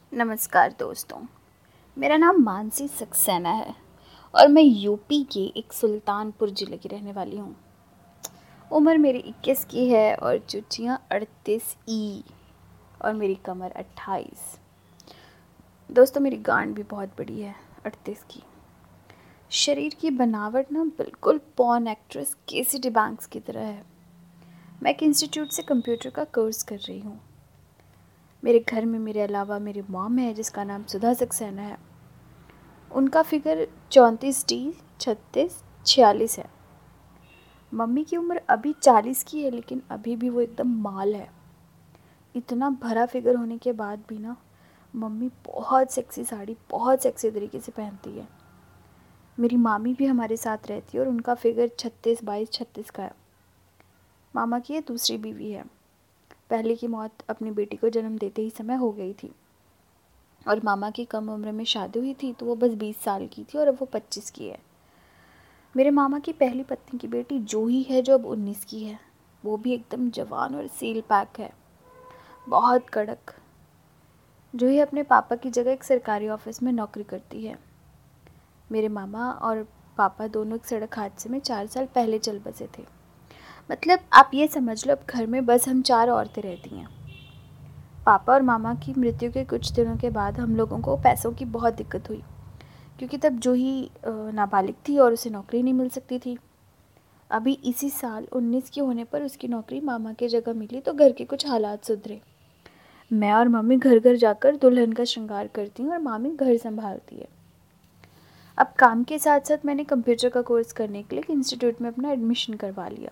नमस्कार दोस्तों, मेरा नाम मानसी सक्सेना है और मैं यूपी के एक सुल्तानपुर ज़िले की रहने वाली हूँ। उम्र मेरी 21 की है और चुचियाँ 38 ई और मेरी कमर 28। दोस्तों, मेरी गांड भी बहुत बड़ी है, 38 की। शरीर की बनावट ना बिल्कुल पॉर्न एक्ट्रेस केसिडी बैंक्स की तरह है। मैं एक इंस्टीट्यूट से कंप्यूटर का कोर्स कर रही हूँ। मेरे घर में मेरे अलावा मेरी मॉम है जिसका नाम सुधा सक्सेना है। उनका फिगर 34D 36 46 है। मम्मी की उम्र अभी 40 की है, लेकिन अभी भी वो एकदम माल है। इतना भरा फिगर होने के बाद भी ना मम्मी बहुत सेक्सी साड़ी बहुत सेक्सी तरीके से पहनती है। मेरी मामी भी हमारे साथ रहती है और उनका फिगर 36 22 36 का है। मामा की ये दूसरी बीवी है। पहले की मौत अपनी बेटी को जन्म देते ही समय हो गई थी और मामा की कम उम्र में शादी हुई थी, तो वो बस 20 साल की थी और अब वो 25 की है। मेरे मामा की पहली पत्नी की बेटी जूही है जो अब 19 की है। वो भी एकदम जवान और सील पैक है, बहुत कड़क। जूही अपने पापा की जगह एक सरकारी ऑफिस में नौकरी करती है। मेरे मामा और पापा दोनों एक सड़क हादसे में 4 साल पहले चल बसे थे। मतलब आप ये समझ लो, अब घर में बस हम 4 औरतें रहती हैं। पापा और मामा की मृत्यु के कुछ दिनों के बाद हम लोगों को पैसों की बहुत दिक्कत हुई, क्योंकि तब जूही नाबालिग थी और उसे नौकरी नहीं मिल सकती थी। अभी इसी साल 19 की होने पर उसकी नौकरी मामा की जगह मिली, तो घर के कुछ हालात सुधरे। मैं और मम्मी घर घर जाकर दुल्हन का श्रृंगार करती हैं और मामी घर संभालती है। अब काम के साथ साथ मैंने कंप्यूटर का कोर्स करने के लिए इंस्टीट्यूट में अपना एडमिशन करवा लिया।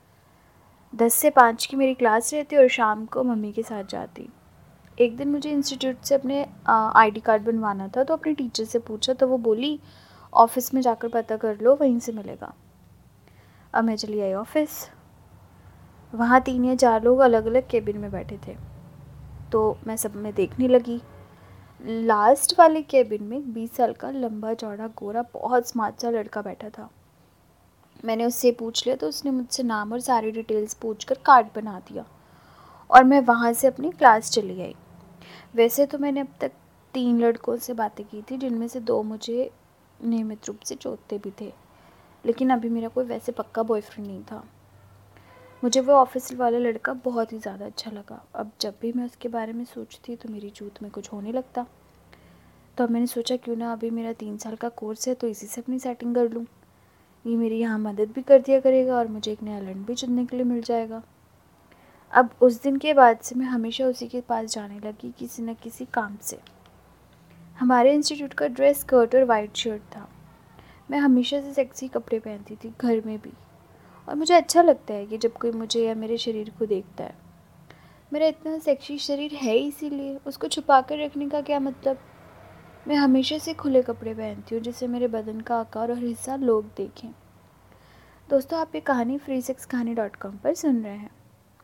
10 से 5 की मेरी क्लास रहती और शाम को मम्मी के साथ जाती। एक दिन मुझे इंस्टीट्यूट से अपने आईडी कार्ड बनवाना था, तो अपने टीचर से पूछा तो वो बोली ऑफिस में जाकर पता कर लो, वहीं से मिलेगा। अब मैं चली आई ऑफिस। वहाँ 3 या 4 लोग अलग अलग केबिन में बैठे थे, तो मैं सब में देखने लगी। लास्ट वाले केबिन में 20 साल का लंबा चौड़ा गोरा बहुत स्मार्ट सा लड़का बैठा था। मैंने उससे पूछ लिया तो उसने मुझसे नाम और सारी डिटेल्स पूछकर कार्ड बना दिया और मैं वहाँ से अपनी क्लास चली आई। वैसे तो मैंने अब तक 3 लड़कों से बातें की थी, जिनमें से 2 मुझे नियमित रूप से चोदते भी थे, लेकिन अभी मेरा कोई वैसे पक्का बॉयफ्रेंड नहीं था। मुझे वो ऑफिस वाला लड़का बहुत ही ज़्यादा अच्छा लगा। अब जब भी मैं उसके बारे में सोचती तो मेरी जूत में कुछ होने लगता। तो अब मैंने सोचा क्यों ना, अभी मेरा 3 साल का कोर्स है तो इसी से अपनी सेटिंग कर लूँ। ये मेरी यहाँ मदद भी कर दिया करेगा और मुझे एक नया लड़का भी चुनने के लिए मिल जाएगा। अब उस दिन के बाद से मैं हमेशा उसी के पास जाने लगी किसी न किसी काम से। हमारे इंस्टीट्यूट का ड्रेस स्कर्ट और वाइट शर्ट था। मैं हमेशा से सेक्सी कपड़े पहनती थी, घर में भी, और मुझे अच्छा लगता है कि जब कोई मुझे या मेरे शरीर को देखता है। मेरा इतना सेक्सी शरीर है, इसीलिए उसको छुपा कर रखने का क्या मतलब। मैं हमेशा से खुले कपड़े पहनती हूँ जिससे मेरे बदन का आकार और हिस्सा लोग देखें। दोस्तों, आप ये कहानी freesexkahani.com पर सुन रहे हैं।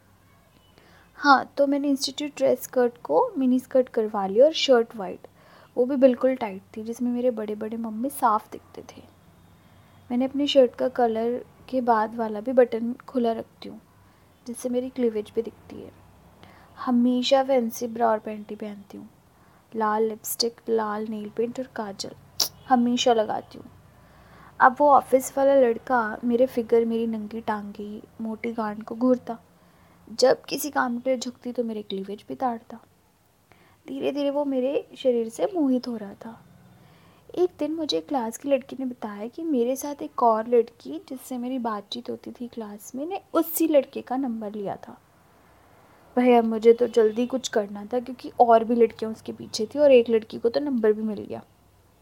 हाँ, तो मैंने इंस्टीट्यूट ड्रेस स्कर्ट को मिनी स्कर्ट करवा लिया और शर्ट वाइट, वो भी बिल्कुल टाइट थी, जिसमें मेरे बड़े बड़े मम्मी साफ दिखते थे। मैंने अपनी शर्ट का कलर के बाद वाला भी बटन खुला रखती हूँ, जिससे मेरी क्लीवेज भी दिखती है। हमेशा फैंसी ब्रा और पैंटी पहनती हूँ। लाल लिपस्टिक, लाल नेल पेंट और काजल हमेशा लगाती हूँ। अब वो ऑफिस वाला लड़का मेरे फिगर, मेरी नंगी टांगी, मोटी गांड को घूरता। जब किसी काम के लिए झुकती तो मेरे क्लीवेज भी ताड़ता। धीरे धीरे वो मेरे शरीर से मोहित हो रहा था। एक दिन मुझे क्लास की लड़की ने बताया कि मेरे साथ एक और लड़की जिससे मेरी बातचीत होती थी क्लास में, ने उसी लड़के का नंबर लिया था। भाई अब मुझे तो जल्दी कुछ करना था, क्योंकि और भी लड़कियां उसके पीछे थी और एक लड़की को तो नंबर भी मिल गया।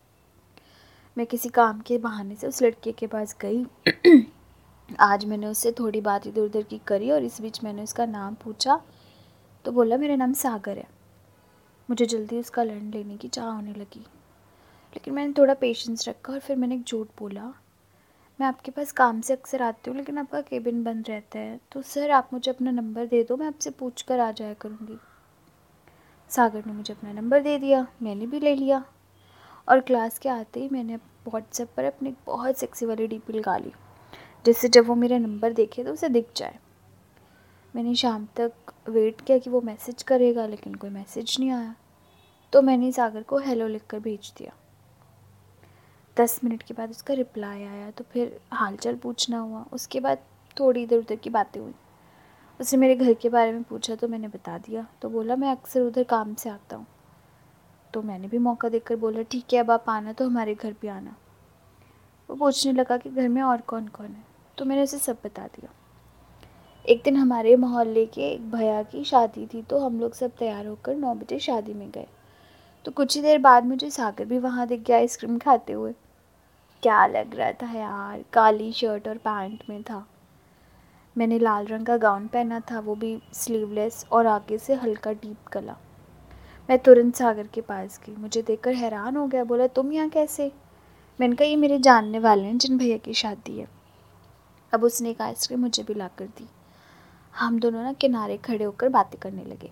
मैं किसी काम के बहाने से उस लड़के के पास गई। आज मैंने उससे थोड़ी बात इधर उधर की करी और इस बीच मैंने उसका नाम पूछा तो बोला मेरा नाम सागर है। मुझे जल्दी उसका लर्न लेने की चाह होने लगी, लेकिन मैंने थोड़ा पेशेंस रखा और फिर मैंने एक झूठ बोला। मैं आपके पास काम से अक्सर आती हूँ, लेकिन आपका केबिन बंद रहता है, तो सर आप मुझे अपना नंबर दे दो, मैं आपसे पूछ कर आ जाया करूँगी। सागर ने मुझे अपना नंबर दे दिया, मैंने भी ले लिया और क्लास के आते ही मैंने व्हाट्सएप पर अपनी बहुत सेक्सी वाली डीपी लगा ली, जिससे जब वो मेरा नंबर देखे तो उसे दिख जाए। मैंने शाम तक वेट किया कि वो मैसेज करेगा, लेकिन कोई मैसेज नहीं आया। तो मैंने सागर को हेलो लिखकर भेज दिया। 10 मिनट के बाद उसका रिप्लाई आया, तो फिर हालचाल पूछना हुआ। उसके बाद थोड़ी इधर उधर की बातें हुई। उसने मेरे घर के बारे में पूछा तो मैंने बता दिया। तो बोला मैं अक्सर उधर काम से आता हूँ। तो मैंने भी मौका देकर बोला ठीक है, अब आप आना तो हमारे घर भी आना। वो पूछने लगा कि घर में और कौन कौन है, तो मैंने उसे सब बता दिया। एक दिन हमारे मोहल्ले के एक भैया की शादी थी, तो हम लोग सब तैयार होकर 9 बजे शादी में गए। तो कुछ ही देर बाद मुझे सागर भी वहाँ दिख गया आइसक्रीम खाते हुए। क्या लग रहा था यार, काली शर्ट और पैंट में था। मैंने लाल रंग का गाउन पहना था, वो भी स्लीवलेस और आगे से हल्का डीप गला। मैं तुरंत सागर के पास गई। मुझे देखकर हैरान हो गया। बोला तुम यहाँ कैसे? मैंने कहा ये मेरे जानने वाले हैं जिन भैया की शादी है। अब उसने एक आइसक्रीम मुझे भी ला कर दी। हम दोनों ना किनारे खड़े होकर बातें करने लगे।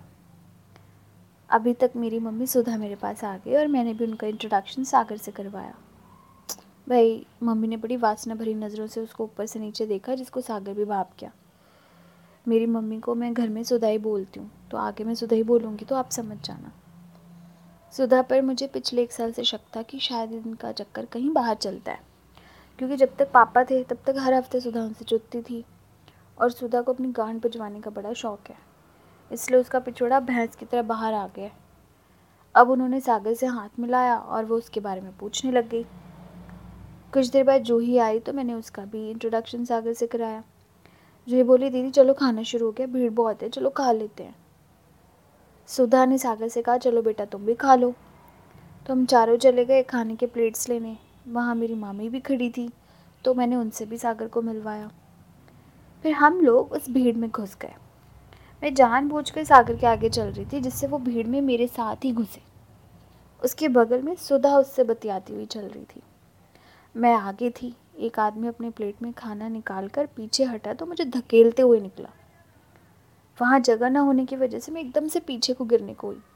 अभी तक मेरी मम्मी सुधा मेरे पास आ गई और मैंने भी उनका इंट्रोडक्शन सागर से करवाया। भाई मम्मी ने बड़ी वासना भरी नज़रों से उसको ऊपर से नीचे देखा, जिसको सागर भी भाप गया। मेरी मम्मी को मैं घर में सुधा ही बोलती हूँ, तो आगे मैं सुधा ही बोलूँगी, तो आप समझ जाना। सुधा पर मुझे पिछले 1 साल से शक था कि शायद इनका चक्कर कहीं बाहर चलता है, क्योंकि जब तक पापा थे तब तक हर हफ्ते सुधा उनसे जुटती थी और सुधा को अपनी गांड बजवाने का बड़ा शौक है, इसलिए उसका पिछोड़ा भैंस की तरह बाहर आ गया। अब उन्होंने सागर से हाथ मिलाया और वो उसके बारे में पूछने लग गई। कुछ देर बाद जूही आई तो मैंने उसका भी इंट्रोडक्शन सागर से कराया। जूही बोली दीदी चलो खाना शुरू हो गया, भीड़ बहुत है, चलो खा लेते हैं। सुधा ने सागर से कहा चलो बेटा तुम भी खा लो। तो हम चारों चले गए खाने के प्लेट्स लेने। वहाँ मेरी मामी भी खड़ी थी, तो मैंने उनसे भी सागर को मिलवाया। फिर हम लोग उस भीड़ में घुस गए। मैं जानबूझकर सागर के आगे चल रही थी, जिससे वो भीड़ में मेरे साथ ही घुसे। उसके बगल में सुधा उससे बतियाती हुई चल रही थी। मैं आगे थी। एक आदमी अपने प्लेट में खाना निकाल कर पीछे हटा तो मुझे धकेलते हुए निकला। वहाँ जगह न होने की वजह से मैं एकदम से पीछे को गिरने को हुई,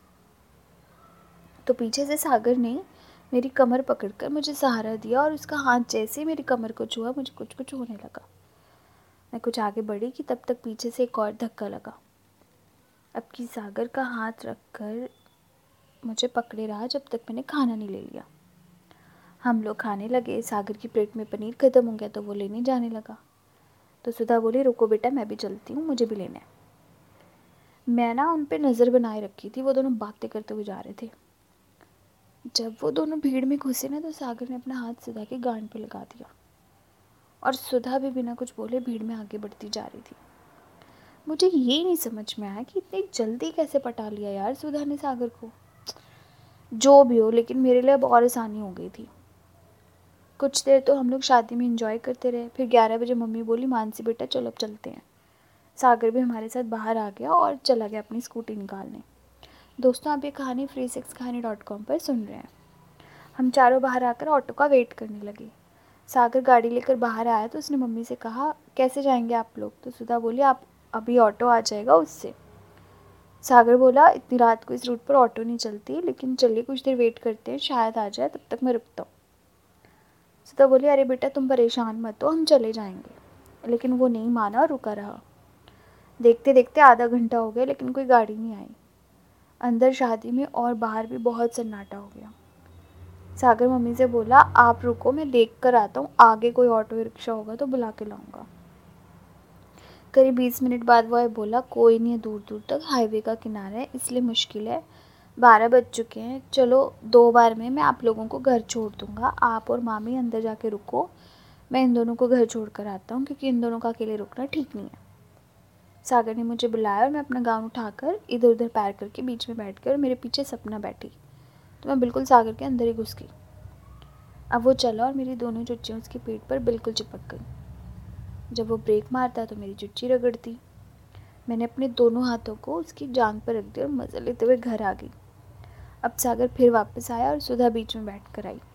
तो पीछे से सागर ने मेरी कमर पकड़कर मुझे सहारा दिया और उसका हाथ जैसे ही मेरी कमर को छुआ मुझे कुछ कुछ होने लगा। मैं कुछ आगे बढ़ी कि तब तक पीछे से एक और धक्का लगा। अब की सागर का हाथ रखकर मुझे पकड़े रहा जब तक मैंने खाना नहीं ले लिया। हम लोग खाने लगे। सागर की प्लेट में पनीर ख़त्म हो गया तो वो लेने जाने लगा। तो सुधा बोली रुको बेटा मैं भी चलती हूँ, मुझे भी लेना है। मैं ना उन पे नज़र बनाए रखी थी, वो दोनों बातें करते हुए जा रहे थे। जब वो दोनों भीड़ में घुसे ना, तो सागर ने अपना हाथ सुधा के गांड पे लगा दिया और सुधा भी बिना कुछ बोले भीड़ में आगे बढ़ती जा रही थी। मुझे ये नहीं समझ में आया कि इतनी जल्दी कैसे पटा लिया यार सुधा ने सागर को। जो भी हो, लेकिन मेरे लिए अब और आसानी हो गई थी। कुछ देर तो हम लोग शादी में एंजॉय करते रहे। फिर 11 बजे मम्मी बोली मानसी बेटा चलो अब चलते हैं। सागर भी हमारे साथ बाहर आ गया और चला गया अपनी स्कूटी निकालने। दोस्तों आप ये कहानी freesexkahani.com पर सुन रहे हैं। हम चारों बाहर आकर ऑटो का वेट करने लगे। सागर गाड़ी लेकर बाहर आया तो उसने मम्मी से कहा कैसे जाएंगे आप लोग? तो सुधा बोली आप अभी ऑटो आ जाएगा उससे। सागर बोला इतनी रात को इस रूट पर ऑटो नहीं चलती, लेकिन चलिए कुछ देर वेट करते हैं, शायद आ जाए, तब तक मैं रुकता हूँ। सुधा बोली अरे बेटा तुम परेशान मत हो, हम चले जाएंगे। लेकिन वो नहीं माना और रुका रहा। देखते देखते आधा घंटा हो गया लेकिन कोई गाड़ी नहीं आई। अंदर शादी में और बाहर भी बहुत सन्नाटा हो गया। सागर मम्मी से बोला आप रुको मैं देख कर आता हूँ, आगे कोई ऑटो रिक्शा होगा तो बुला के लाऊंगा। करीब 20 मिनट बाद वो बोला कोई नहीं है, दूर दूर तक हाईवे का किनारा है इसलिए मुश्किल है, 12 बज चुके हैं, चलो 2 बार में मैं आप लोगों को घर छोड़ दूँगा, आप और मामी अंदर जाके रुको, मैं इन दोनों को घर छोड़ कर आता हूँ, क्योंकि इन दोनों का अकेले रुकना ठीक नहीं है। सागर ने मुझे बुलाया और मैं अपना गाउन उठाकर इधर उधर पैर करके बीच में बैठ कर और मेरे पीछे सपना बैठी, तो मैं बिल्कुल सागर के अंदर ही घुस गई। अब वो चला और मेरी दोनों चुच्चियाँ उसकी पीठ पर बिल्कुल चिपक गई। जब वो ब्रेक मारता तो मेरी चुच्ची रगड़ती। मैंने अपने दोनों हाथों को उसकी जांघ पर रख दिया और मज़े लेते हुए घर आ गई। अब सागर फिर वापस आया और सुधा बीच में बैठ कर आई।